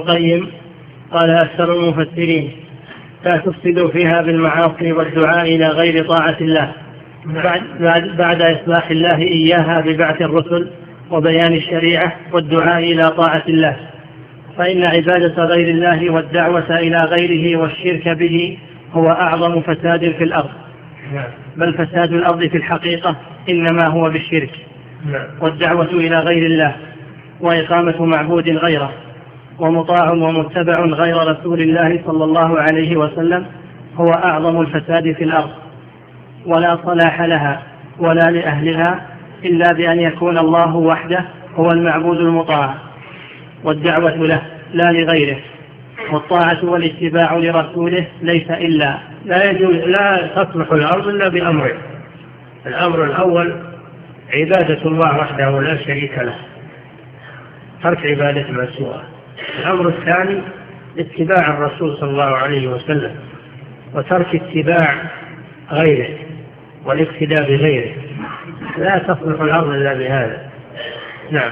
القيم قال أكثر المفسرين: لا تفسدوا فيها بالمعاصي والدعاء إلى غير طاعة الله بعد إصلاح الله إياها ببعث الرسل وبيان الشريعة والدعاء إلى طاعة الله، فإن عبادة غير الله والدعوة إلى غيره والشرك به هو أعظم فساد في الأرض، بل فساد الأرض في الحقيقة إنما هو بالشرك، والدعوة إلى غير الله وإقامة معبود غيره ومطاع ومتبع غير رسول الله صلى الله عليه وسلم هو أعظم الفساد في الأرض، ولا صلاح لها ولا لأهلها إلا بأن يكون الله وحده هو المعبود المطاع، والدعوة له لا لغيره، والطاعة والاتباع لرسوله ليس إلا. لا تصلح الأرض إلا بأمرين: الأمر الأول عبادة الله وحده لا شريك له، ترك عبادة ما سواه. الأمر الثاني اتباع الرسول صلى الله عليه وسلم وترك اتباع غيره والاقتداء بغيره. لا تصلح الأرض إلا بهذا. نعم.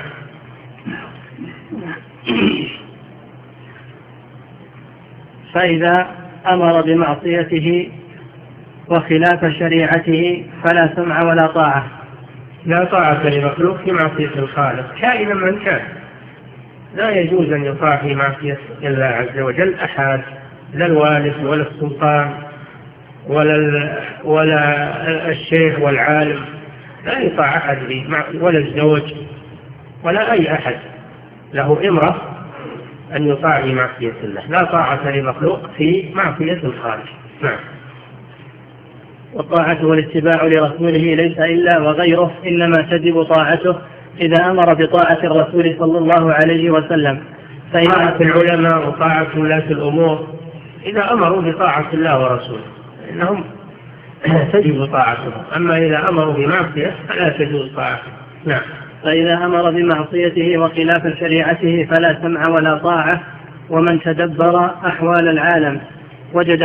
فإذا أمر بمعصيته وخلاف شريعته فلا سمع ولا طاعة. لا طاعة لمخلوق في معصية الخالق كائنا من كان. لا يجوز أن يطاع في معصية الله عز وجل أحد، لا الوالد ولا السلطان ولا الشيخ والعالم، لا يطاع أحد ولا الزوج ولا أي أحد له إمرة أن يطاع في معصية الله. لا طاعة لمخلوق في معصية الخالق. نعم. والطاعة والاتباع لرسوله ليس إلا، وغيره إنما تجب طاعته إذا أمر بطاعة الرسول صلى الله عليه وسلم. طاعة العلماء وطاعة ولاة الأمور إذا أمروا بطاعة الله ورسوله إنهم تجب طاعتهم، أما إذا أمروا بمعصية فلا تجب طاعته. نعم. فإذا أمر بمعصيته وخلاف شريعته فلا سمع ولا طاعة. ومن تدبر أحوال العالم وجد